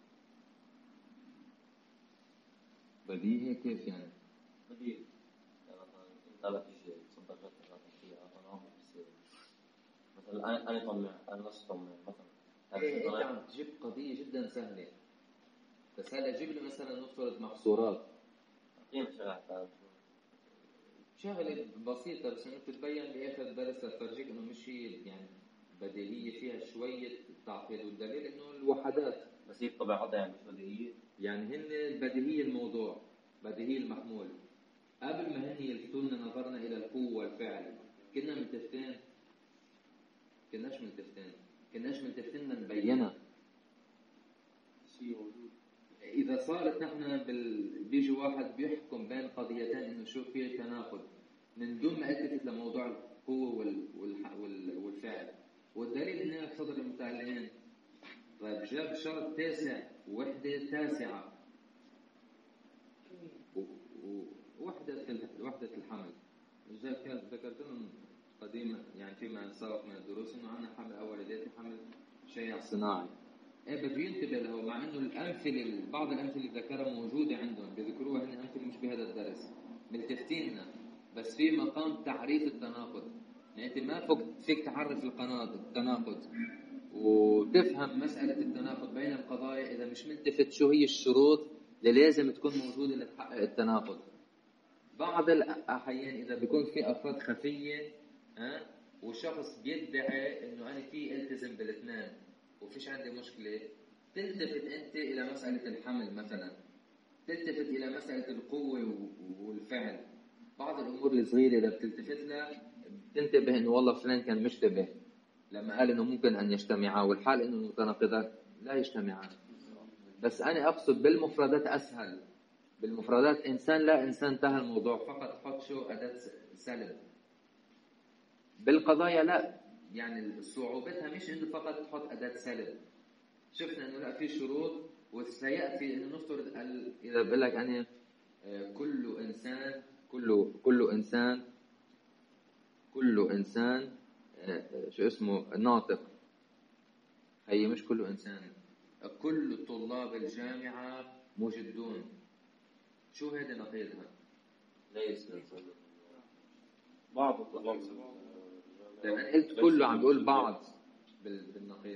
S1: بديهي كيف يعني؟
S2: بديهي انت لا تيجي تصدق غير فيها تناقض بصير. مثلا انا انا طمع، انا نص طمع مثلا.
S1: ايه انت عم تجيب قضية جدا سهلة، بس هلا جيب لي مثلا نفترض محصورات.
S2: كيف شغلة
S1: شغلة بسيطة بس انه تتبين باخر الدرس لتفرجيك انه مش هي يعني بديهية، فيها شوية تعقيد، والدليل انه الوحدات
S2: بس هي بطبيعتها يعني مش بديهية.
S1: يعني هن البديهية الموضوع، بديهية المحمول. قبل ما هن يلفتون نظرنا إلى القوة والفعل كنا متفتين، كناش متفتين كناش متفتين نبينها.
S2: شيء موجود.
S1: إذا صارت نحن بال... بيجي واحد بيحكم بين قضيتين إنه شو فيه تناقض، من دون ما التفت لموضوع القوة وال... والح... وال... والفعل، والدليل إنه صدر المتعلمين. طيب جاب شرط تاسع ووحدة تاسعة ووحدة وحدة الحمل. ذكرت لهم قديما يعني فيما سبق من الدروس إنه عندنا حمل أوليات وحمل شيع صناعي. إيه بده ينتبه له، مع إنه الأمثلة بعض الأمثلة اللي ذكرها موجودة عندهم بيذكروها هن أمثلة مش بهذا الدرس ملتفتيننا، بس في مقام تعريف التناقض. يعني أنت ما فيك تعرف التناقض وتفهم مسألة التناقض بين القضايا إذا مش ملتفت شو هي الشروط اللي لازم تكون موجودة لتحقق التناقض. بعض الأحيان إذا بيكون في أفراد خفية ها وشخص بيدعي إنه أنا في التزم بالاثنين وفيش عندي مشكلة، تلتفت أنت إلى مسألة الحمل مثلا، تلتفت إلى مسألة القوة والفعل. بعض الأمور الصغيرة إذا بتلتفت لها تنتبه إنه والله فلان كان مشتبه لما قال إنه ممكن أن يجتمعا، والحال إنه المتناقضات لا يجتمعان. بس أنا أقصد بالمفردات أسهل، بالمفردات إنسان لا إنسان انتهى الموضوع، فقط حط شو أداة سلب. بالقضايا لا، يعني صعوبتها مش إنه فقط تحط أداة سلب. شفنا إنه لا في شروط، وسيأتي إنه نفترض إذا بقول لك أنا كل إنسان كل كل إنسان كل إنسان شو اسمه ناطق، هي مش كل إنسان، كل طلاب الجامعة مجدون. شو هذا نقيضها؟
S2: ليس
S3: بعض الطلاب.
S1: لما أنا قلت كله عم بقول بعض بالنقيض.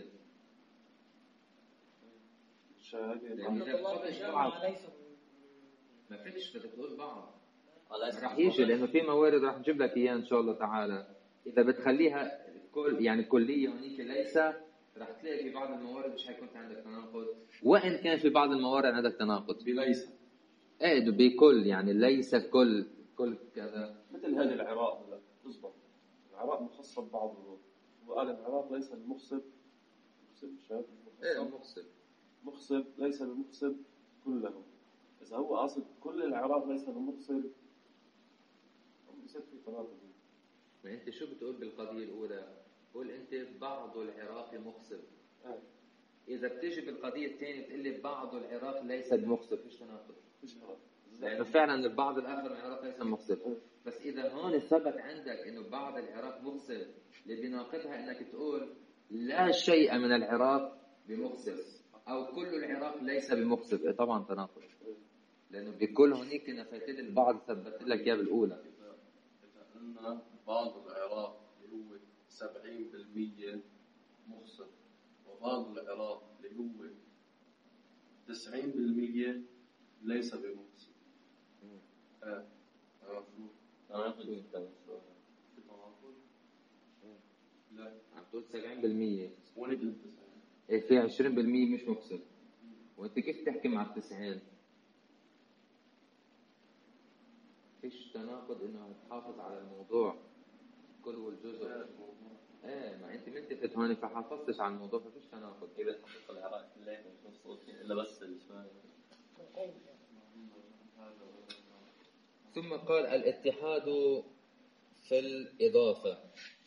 S4: لأن طلاب الجامعة ليسوا،
S1: ما فيش بدك تقول بعض،
S2: ليس
S1: راح يجي لأنه في موارد راح نجيب لك إياه إن شاء الله تعالى. إذا بتخليها كل يعني كلية هنيك ليس، راح تلاقي في بعض الموارد مش هيكون في عندك تناقض، وإن كان في بعض الموارد عندك تناقض.
S3: بليس
S1: إيه بكل، يعني ليس كل كل كذا.
S3: مثل هذه العراق لا تزبط، العراق مخصب بعضه، وقال العراق ليس المخصب مخصب شاب
S1: إيه مخصب
S3: مخصب ليس المخصب كله. إذا هو قاصد كل العراق ليس المخصب بصير في تناقض.
S1: ما أنت شو بتقول بالقضية الأولى؟ قول أنت بعض العراق مخصب.
S3: آه.
S1: إذا بتيجي بالقضية الثانية بتقول لي بعض العراق ليس بمخصب، فيش تناقض. لأنه فعلا البعض الآخر من العراق ليس مخصب. بس إذا هون ثبت عندك إنه بعض العراق مخصب، اللي بيناقضها إنك تقول لا شيء من العراق بمخصب أو كل العراق ليس بمخصب. طبعا تناقض، لأنه بكل هنيك نفيت لي البعض ثبت لك إياه بالأولى.
S3: إذا أن بعض العراق اللي هو سبعين بالمية مخصب وبعض العراق اللي هو تسعين بالمية ليس بمخصب. آه. آه.
S2: تناقض.
S3: لا
S1: عم تقول سبعين بالمية
S3: وانا قلت تسعين.
S1: إيه في عشرين بالمية مش مخصب، وأنت كيف تحكي مع التسعين؟ فيش تناقض إنه تحافظ على الموضوع كل والجزء. إيه ما أنت ملتفت هون فحافظتش على الموضوع، ففيش تناقض.
S2: إذا تحقق العراق كلها مش مفصول إلا بس الشمال.
S1: ثم قال الاتحاد في الإضافة.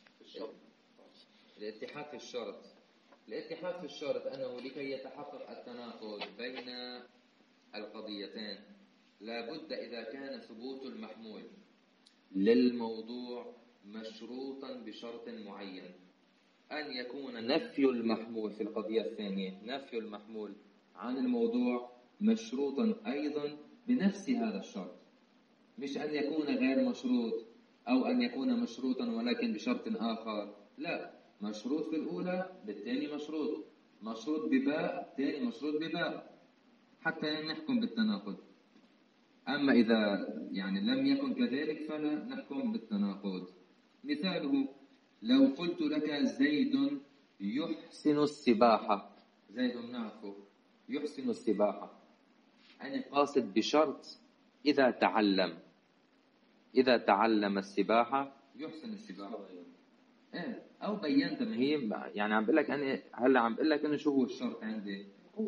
S1: الاتحاد في الشرط. الاتحاد في الشرط أنه لكي يتحقق التناقض بين القضيتين لابد إذا كان ثبوت المحمول للموضوع مشروطا بشرط معين أن يكون نفي المحمول في القضية الثانية، نفي المحمول عن الموضوع مشروطا أيضا بنفس هذا الشرط، مش أن يكون غير مشروط أو أن يكون مشروطا ولكن بشرط آخر. لا، مشروط في الأولى بالثاني مشروط، مشروط بباء ثاني مشروط بباء، حتى نحكم بالتناقض. أما إذا يعني لم يكن كذلك فلا نحكم بالتناقض. مثاله لو قلت لك زيد يحسن السباحة، زيد نعرفه يحسن السباحة، أنا قاصد بشرط إذا تعلم، إذا تعلم السباحة يحسن السباحة. إيه أو بينت، ما هي يعني عم بقول لك أنا هلا عم بقول لك إنه شو هو الشرط عندي.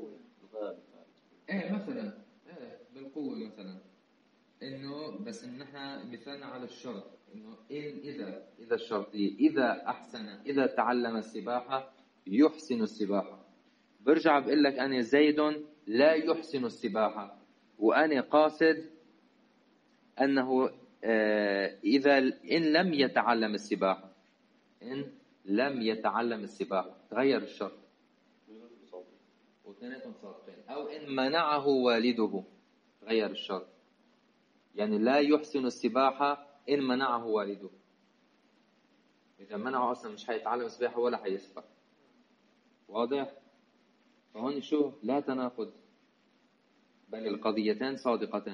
S1: إيه مثلا إيه بالقوة مثلا، إنه بس إن إحنا مثلنا على الشرط إنه إن إذا إذا الشرطية إذا أحسن إذا تعلم السباحة يحسن السباحة. برجع بقول لك أنا زيد لا يحسن السباحة، وأنا قاصد أنه آه إذا إن لم يتعلم السباحة، إن لم يتعلم السباحة، تغير الشرط، واثنيناتهم صادقين. أو إن منعه والده، تغير الشرط، يعني لا يحسن السباحة إن منعه والده. إذا منعه أصلا مش هيتعلم السباحة ولا هيسبح. واضح؟ فهون شو لا تناقض، بل القضيتان صادقتان.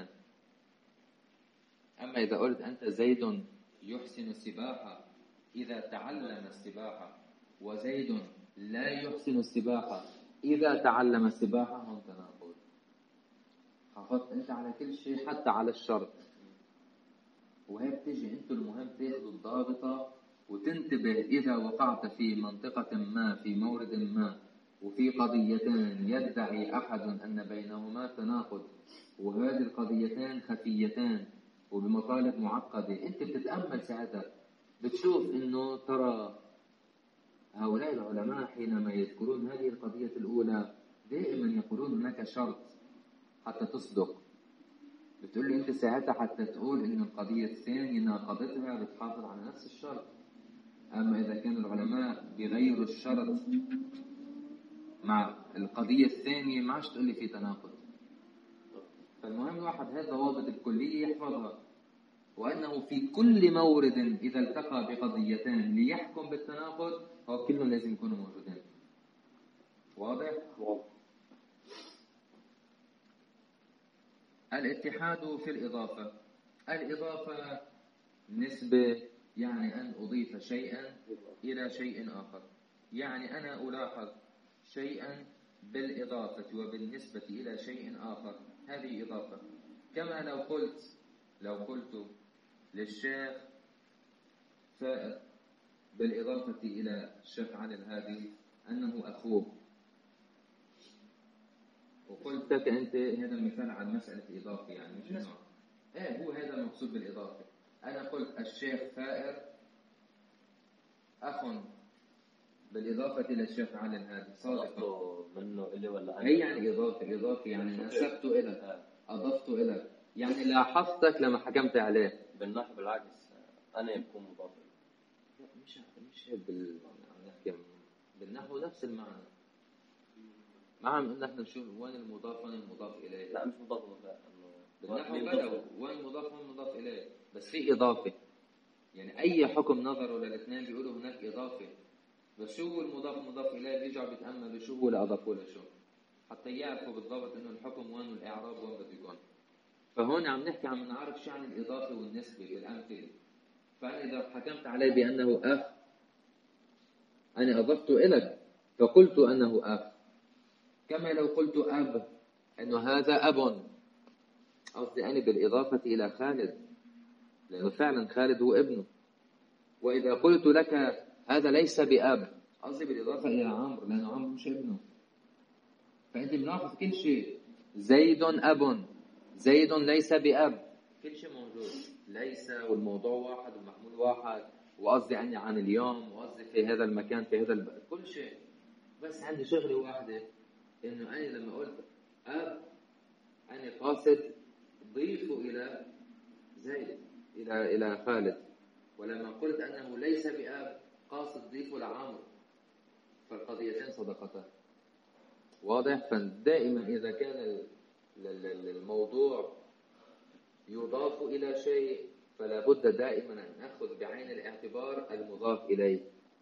S1: أما إذا قلت أنت زيد يحسن السباحة إذا تعلم السباحة، وزيد لا يحسن السباحة إذا تعلم السباحة، هم تناقض. حافظت أنت على كل شيء حتى على الشرط. وهي بتجي أنتوا المهم تاخذوا الضابطة وتنتبه إذا وقعت في منطقة ما، في مورد ما، وفي قضيتان يدعي أحد أن بينهما تناقض، وهذه القضيتان خفيتان وبمطالب معقدة، أنت بتتأمل ساعتها بتشوف إنه ترى هؤلاء العلماء حينما يذكرون هذه القضية الأولى دائما يقولون هناك شرط حتى تصدق. بتقول لي أنت ساعتها حتى تقول إن القضية الثانية ناقضتها بتحافظ على نفس الشرط. أما إذا كان العلماء بيغيروا الشرط مع القضية الثانية ما عادش تقول لي في تناقض. فالمهم الواحد هذه الضوابط الكلية يحفظها، وأنه في كل مورد إذا التقى بقضيتان ليحكم بالتناقض هو كلهم لازم يكونوا موجودين. واضح؟ واضح. الاتحاد في الإضافة. الإضافة نسبة، يعني أن أضيف شيئا إلى شيء آخر. يعني أنا ألاحظ شيئا بالإضافة وبالنسبة إلى شيء آخر، هذه إضافة. كما لو قلت لو قلت للشيخ فائر بالإضافة إلى الشيخ علي الهادي أنه أخوه، وقلت لك أنت هذا مثال عن مسألة إضافة، يعني مش إنه إيه هو هذا المقصود بالإضافة. أنا قلت الشيخ فائر أخ بالإضافة إلى الشيخ علي الهادي، صادقة
S2: منه إلي ولا
S1: هي يعني إضافة. إضافة يعني نسبت إلك، أضفت إلك، يعني لاحظتك لما حكمت عليه.
S2: بالنحو بالعكس أنا يكون مضاف.
S1: لا مش مش بال بالنحو نفس المعنى. مع ان احنا نشوف وين المضاف وين المضاف اليه.
S2: لا مش مضاف لا
S1: بالنحو بلا وين المضاف وين المضاف اليه، بس في اضافه. يعني اي حكم نظروا للاثنين بيقولوا هناك اضافه، بس شو هو المضاف المضاف اليه بيرجعوا بيتاملوا شو هو اللي اضافوا له شو، حتى يعرفوا بالضبط انه الحكم وين والاعراب وين بده يكون. فهون عم نحكي عم نعرف شو عن الاضافه والنسبه بالامثله. فانا اذا حكمت عليه بانه اخ، انا اضفت اليك فقلت انه اخ. كما لو قلت أب، أنه هذا أب، قصدي أنا بالإضافة إلى خالد، لأنه فعلا خالد هو ابنه. وإذا قلت لك هذا ليس بأب، قصدي بالإضافة إلى عمرو، لأنه عمرو مش ابنه. فأنت بناخذ كل شيء، زيد أب، زيد ليس بأب، كل شيء موجود. ليس والموضوع واحد والمحمول واحد، وقصدي عني عن اليوم، وقصدي في هذا المكان في هذا البلد، كل شيء. بس عندي شغلة واحدة، إنه أنا لما قلت أب أنا قاصد ضيفه إلى زيد إلى إلى خالد، ولما قلت أنه ليس بأب قاصد ضيفه لعمرو، فالقضيتين صدقتان. واضح؟ فدائما إذا كان الموضوع يضاف إلى شيء فلا بد دائما أن نأخذ بعين الاعتبار المضاف إليه.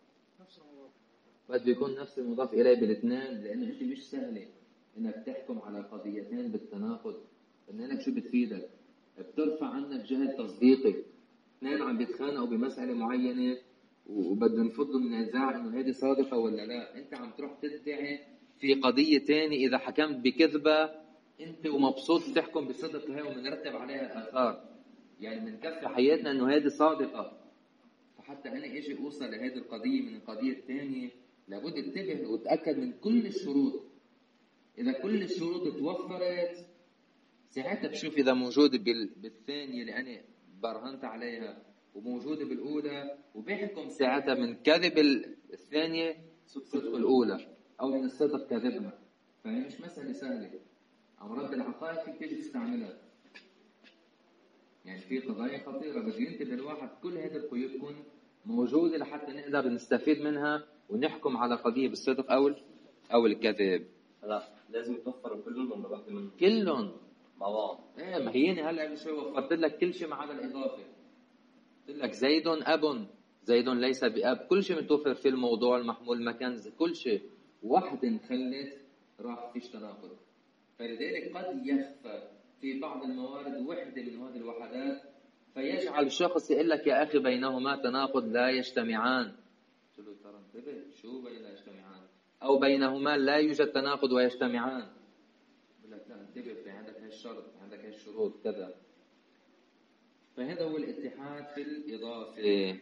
S1: بده يكون نفس المضاف إليه بالاثنين، لأنه أنت مش سهلة إنك تحكم على قضيتين بالتناقض. إنك شو بتفيدك؟ بترفع عنك جهل تصديقك. اثنين عم بيتخانقوا بمسألة معينة وبدهم يفضوا النزاع إنه هذه صادقة ولا لا. أنت عم تروح تدعي في قضية تاني، إذا حكمت بكذبة أنت ومبسوط تحكم بصدق هي ومنرتب عليها آثار. يعني من كف حياتنا إنه هذه صادقة، فحتى أنا إجي أوصل لهذه القضية من القضية الثانية لابد انتبه وتأكد من كل الشروط. إذا كل الشروط توفرت ساعتها بشوف إذا موجودة بالثانية اللي أنا برهنت عليها وموجودة بالأولى، وبيحكم ساعتها من كذب الثانية صدق الأولى أو من الصدق كذبها. فهي مش مسألة سهلة. أمراض العقائد فيك تيجي تستعملها، يعني في قضايا خطيرة بده ينتبه الواحد كل هذه القيود تكون موجودة لحتى نقدر نستفيد منها ونحكم على قضية بالصدق أو أو الكذب.
S2: لا لازم يتوفر كلهم ولا واحدة منهم؟
S1: كلهم
S2: مع بعض.
S1: ايه ما هيني هلا شوي وفرت لك كل شيء ما عدا الإضافة. قلت لك زيد أب، زيد ليس بأب، كل شيء متوفر في الموضوع، المحمول، المكان، كل شيء. واحدة انخلت راح فيش تناقض. فلذلك قد يخفى في بعض الموارد وحدة من هذه الوحدات فيجعل الشخص يقول لك يا أخي بينهما تناقض لا يجتمعان. قلت له ترى انتبه شو بين لا يجتمعان، أو بينهما لا يوجد تناقض ويجتمعان. يقول لك لا انتبه في عندك هالشرط عندك هالشروط كذا. فهذا هو الاتحاد في الإضافة.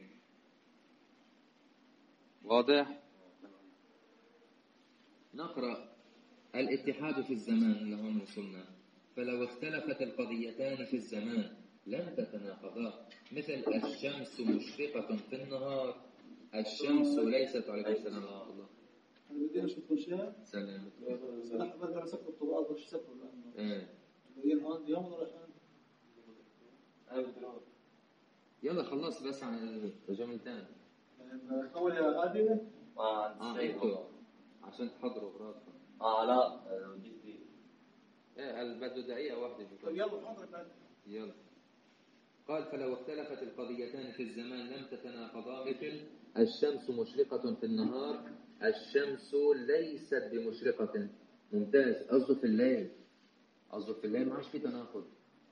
S1: واضح؟ نقرأ الاتحاد في الزمان لهون وصلنا. فلو اختلفت القضيتان في الزمان لم تتناقضا، مثل الشمس مشرقة في النهار، الشمس ليست. عليكم السلام ورحمة الله.
S4: أنا بدي أشوف كل شيء.
S1: سلام.
S4: أنا برجع أسكر الطبقات وش سكر لأنه.
S1: إيه.
S4: بدين هون يوم ولا شان.
S1: يلا خلص بس عن الجملتين.
S4: أول يا آدم.
S2: آه
S1: آه إنتوا عشان تحضروا براسكم.
S2: آه لا جدي.
S1: إيه هل بده دقيقة واحدة؟
S4: طيب يلا حضر.
S1: يلا. قال فلو اختلفت القضيتان في الزمان لم تتناقضا، مثل الشمس مشرقة في النهار، الشمس ليست بمشرقة. ممتاز. قصده في الليل، قصده في الليل ما عادش في تناقض.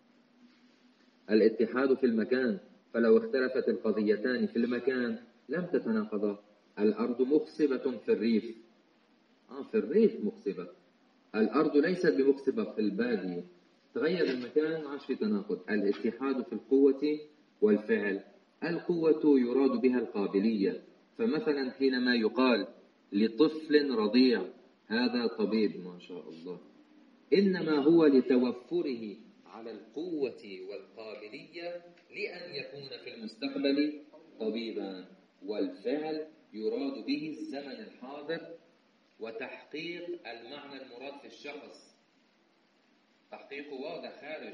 S1: الاتحاد في المكان. فلو اختلفت القضيتان في المكان لم تتناقضا. الأرض مخصبة في الريف. آه في الريف مخصبة. الأرض ليست بمخصبة في البادية. تغير المكان ما عادش في تناقض. الاتحاد في القوة والفعل. القوة يراد بها القابلية. فمثلا حينما يقال لطفل رضيع هذا طبيب ما شاء الله، إنما هو لتوفره على القوة والقابلية لأن يكون في المستقبل طبيبا. والفعل يراد به الزمن الحاضر وتحقيق المعنى المراد في الشخص، تحقيقه واضح خارج.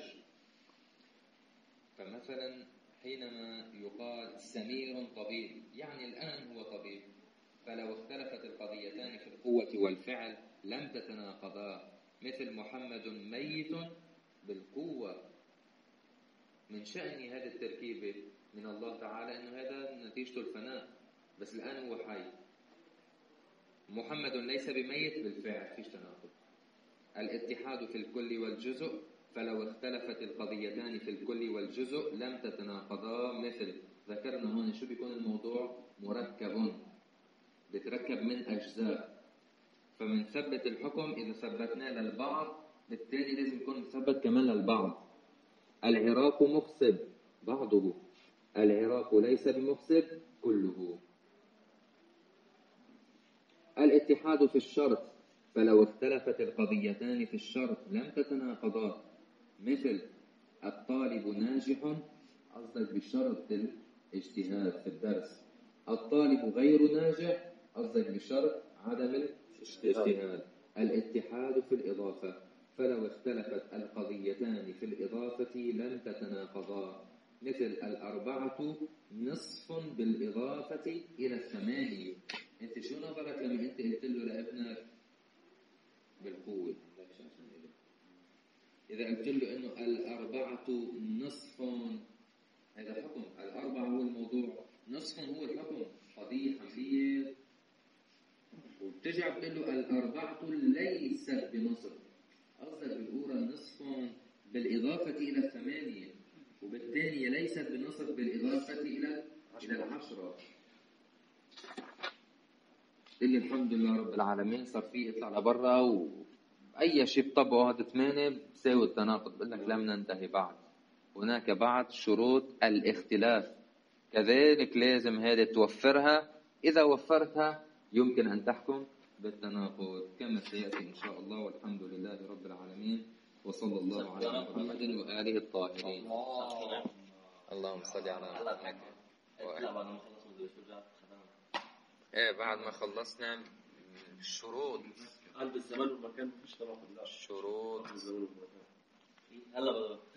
S1: فمثلا حينما يقال سمير طبيب يعني الآن هو طبيب. فلو اختلفت القضيتان في القوة والفعل لم تتناقضا، مثل محمد ميت بالقوة. من شأن هذه التركيبة من الله تعالى أنه هذا نتيجة الفناء، بس الآن هو حي. محمد ليس بميت بالفعل فيش تناقض. الاتحاد في الكل والجزء. فلو اختلفت القضيتان في الكل والجزء لم تتناقضا، مثل ذكرنا هون شو بيكون الموضوع مركب بتركب من أجزاء، فمن ثبت الحكم إذا ثبتناه للبعض بالتالي لازم يكون مثبت كمان للبعض. العراق مخصب بعضه، العراق ليس بمخصب كله. الاتحاد في الشرط. فلو اختلفت القضيتان في الشرط لم تتناقضا، مثل الطالب ناجح قصدك بشرط الاجتهاد في الدرس، الطالب غير ناجح قصدك بشرط عدم الاجتهاد. الاتحاد في الإضافة. فلو اختلفت القضيتان في الإضافة لم تتناقضا، مثل الأربعة نصف بالإضافة إلى الثمانية. أنت شو نظرك لما أنت قلت له لابنك بالقوة؟ إذا قلت له إنه الأربعة نصف، هذا حكم. الأربعة هو الموضوع، نصف هو الحكم، قضية حملية. وبترجع بتقول له الأربعة ليست بنصف، قصدك بالأولى نصف بالإضافة إلى الثمانية، وبالثانية ليست بنصف بالإضافة إلى إلى العشرة. اللي الحمد لله رب العالمين صار فيه يطلع لبرا وأي شيء بطبقه هذا ثمانية بساوي التناقض. بقول لك لم ننتهي بعد، هناك بعض شروط الاختلاف كذلك لازم هذه توفرها. إذا وفرتها يمكن أن تحكم بالتناقض كما سيأتي إن شاء الله. والحمد لله رب العالمين، وصلى الله على محمد وآله الطاهرين. اللهم صل على محمد. ايه بعد ما خلصنا الشروط
S3: قلب الزمان والمكان مفيش تناقض.
S1: شروط
S3: الزمان والمكان. هلا